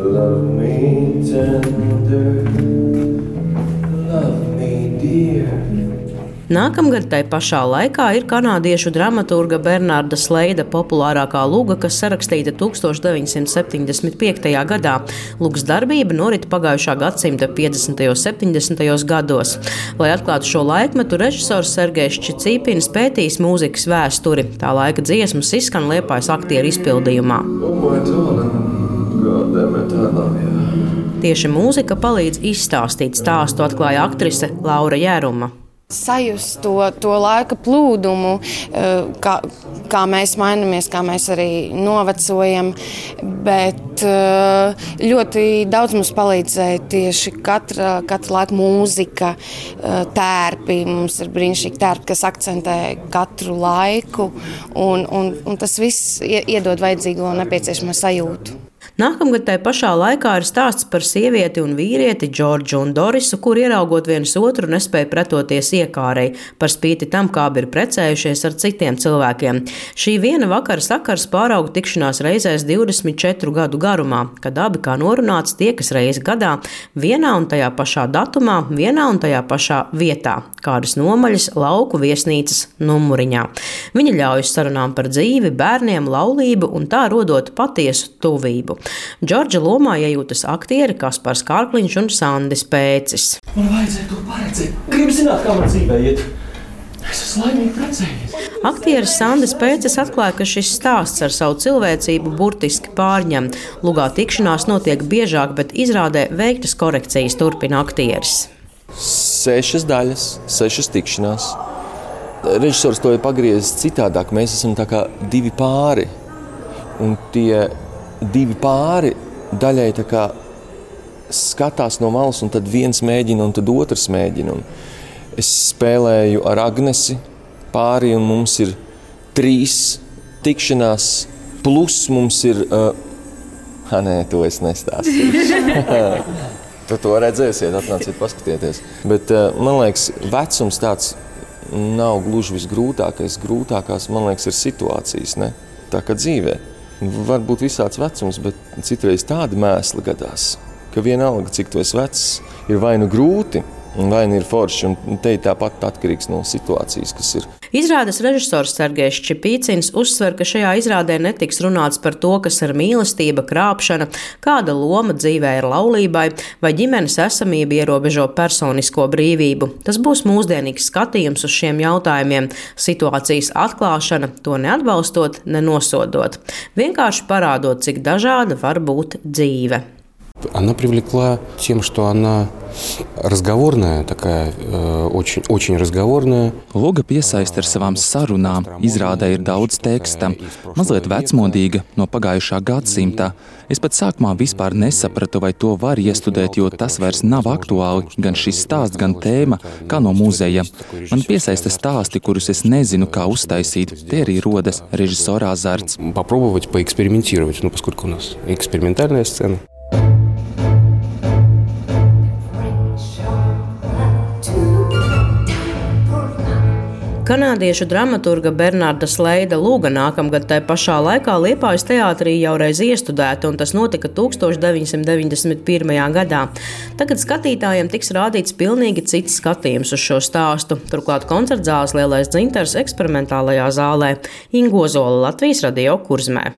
Love me tender, love me dear. Nākamgad tai pašā laikā ir kanādiešu dramaturga Bernarda Sleida populārākā luga, kas sarakstīta 1975. gadā. Lugas darbība norit pagājušā gadsimta 50. un 70. gados. Lai atklātu šo laikmetu, režisors Sergejs Čicīpins pētījis mūzikas vēsturi. Tā laika dziesmas izskan Liepājas aktieru izpildījumā. Oh my darling, God damn it, I love you. Tieši mūzika palīdz izstāstīt stāstu, atklāja aktrise Laura Jēruma. Sajust to laika plūdumu, kā mēs mainamies, kā mēs arī novecojam, bet ļoti daudz mums palīdzēja tieši katra laika mūzika, tērpi. Mums ir brīnišķīgi tērpi, kas akcentē katru laiku, un tas viss iedod vajadzīgo un nepieciešamo sajūtu. Nākamgad tai pašā laikā ir stāsts par sievieti un vīrieti Džordžu un Dorisu, kur ieraugot viens otru nespēja pretoties iekārei, par spīti tam, kā abi ir precējušies ar citiem cilvēkiem. Šī viena vakara sakars pārauga tikšanās reizēs 24 gadu garumā, kad abi, kā norunāts, tiekas reizi gadā, vienā un tajā pašā datumā, vienā un tajā pašā vietā, kādas nomaļas lauku viesnīcas numuriņā. Viņi ļaujas sarunām par dzīvi, bērniem, laulību un tā rodot patiesu tuvību. Džordža lomā iejūtas aktieri Kaspars Kārkliņš un Sandis Pēcis. Man vajadzēja to paredzēt. Gribu zināt, kā man dzīvē iet. Es esmu laimīgi precējies. Aktieris Sandis Pēcis atklāja, ka šis stāsts ar savu cilvēcību burtiski pārņem. Lugā tikšanās notiek biežāk, bet izrādē veiktas korekcijas, turpina aktieris. 6 daļas, 6 tikšanās. Režisors to ir pagriezis citādāk. Mēs esam tā kā 2 pāri. Un tie 2 pāri daļai tā kā skatās no malas, un tad viens mēģina, un tad otrs mēģina. Un es spēlēju ar Agnesi pāri, un mums ir 3 tikšanās, plus mums ir... Nē, to es nestāstīšu. Tu to redzēsiet, atnāciet paskatieties. Bet man liekas, vecums tāds nav gluži visgrūtākais. Grūtākās, man liekas, ir situācijas, ne? Tā kā dzīvē. Var būt visāds vecums, bet citreiz tādi mēsli gadās, ka vienalga, cik tu esi vecs, ir vai nu grūti, vai nu ir forši, un te ir tāpat atkarīgs no situācijas, kas ir. Izrādes režisors Sergejs Čicīpins uzsver, ka šajā izrādē netiks runāts par to, kas ir mīlestība, krāpšana, kāda loma dzīvē ir laulībai, vai ģimenes esamība ierobežo personisko brīvību. Tas būs mūsdienīgs skatījums uz šiem jautājumiem, situācijas atklāšana, to neatbalstot, nenosodot. Vienkārši parādot, cik dažāda var būt dzīve. Она привлекла тем, что она разговорная, такая, очень разговорная. Luga piesaista ar savām sarunām, izrādē ir daudz teksta, mazliet vecmodīga no pagājušā gadsimta. Es pat sākumā vispār nesapratu, vai to var iestudēt, jo tas vairs nav aktuāli, gan šis stāsts, gan tēma, kā no muzeja. Man piesaista stāsti, kurus es nezinu, kā uztaisīt. Te arī rodas režisora azarts. Попробовать поэкспериментировать, поскольку у нас экспериментальная сцена. Kanādiešu dramaturga Bernarda Sleida luga nākamgad tai pašā laikā Liepājas teātrī jau reiz iestudēta, un tas notika 1991. gadā. Tagad skatītājiem tiks rādīts pilnīgi cits skatījums uz šo stāstu. Turklāt koncertzāles Lielais dzintars eksperimentālajā zālē Ingozola, Latvijas Radio Kurzmē.